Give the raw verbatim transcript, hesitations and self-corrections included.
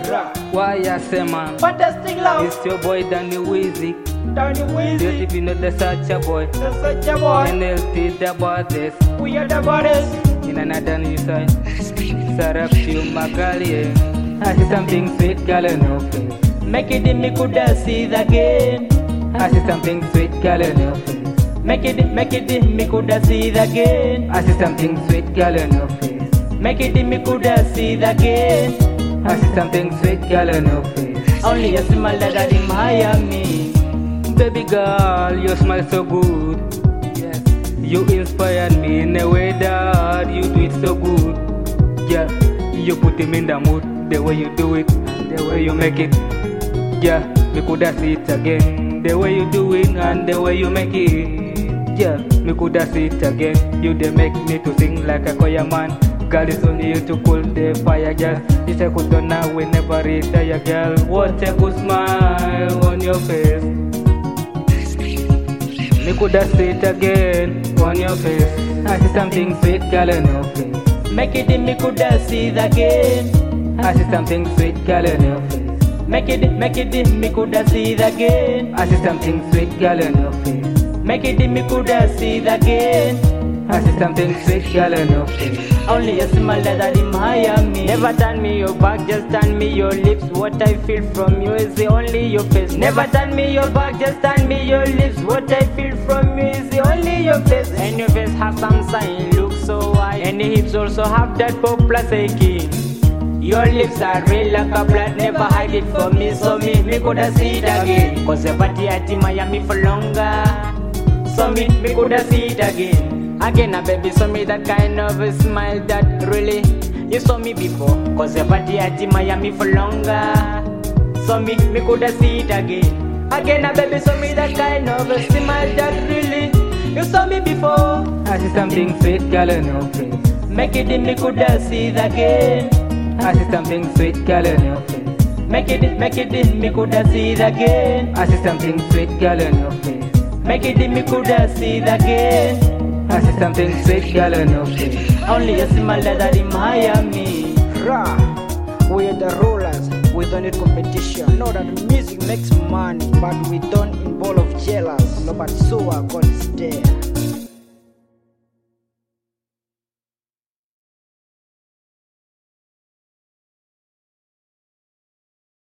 Why I say man? Fantastic love. It's your boy Danny Weezy. Danny Weezy. If you know the such a boy. The such a boy. N L T the borders. We are the borders. In another new side. Sarap you Magali. I see something sweet girl in your face. Make it in me could see it again. I see something sweet girl in your face. Make it, make it in me could see it again. I see something sweet girl in your face. Make it in me could see it again. I see something sweet girl in your face. Only a smile that in Miami. Baby girl, you smile so good. Yes. You inspired me in a way that you do it so good. Yeah, you put him in the mood. The way you do it, the way you make it. Yeah, me coulda see it again. The way you do it and the way you make it. Yeah, me coulda see it again. You dey make me to sing like a choir man. Girl, it's only you to cool the fire, girl. It's a good now, we never retire, girl. What a good smile on your face. Me coulda see it again on your face. I see something sweet, girl, on your face. Make it in me coulda see it again. I see something sweet, girl, on your face. Make it, make it in me coulda see it again. I see something sweet, girl, on your face. Make it in me coulda see it again. I see something sweet, girl, on your face. Only a smile that in Miami. Never turn me your back, just turn me your lips. What I feel from you is the only your face. Never turn me your back, just turn me your lips. What I feel from you is the only your face. And your face has some sign, look so wide. And your hips also have that pop plus aching. Your lips are real like a blood, never hide it for me. So me, me coulda see it again. Cause the party at Miami for longer. So me, me coulda see it again. Again, a baby, saw me that kind of a smile that really you saw me before. Cause the party at Miami for longer. So me, me coulda see it again. Again, a baby, saw me that kind of a smile that really you saw me before. I see something sweet, girl, on your face. Make it in me coulda see it again. I see something sweet, girl, on your face. Make it, make it in me coulda see it again. I see something sweet, girl, on your face. Make it in me coulda see it again. I see something sweet, girl, on your face. Only a smile that in Miami. Rah, we are the rulers. We don't need competition. Know that music makes money, but we don't involve jealous. Nobody so our God is there.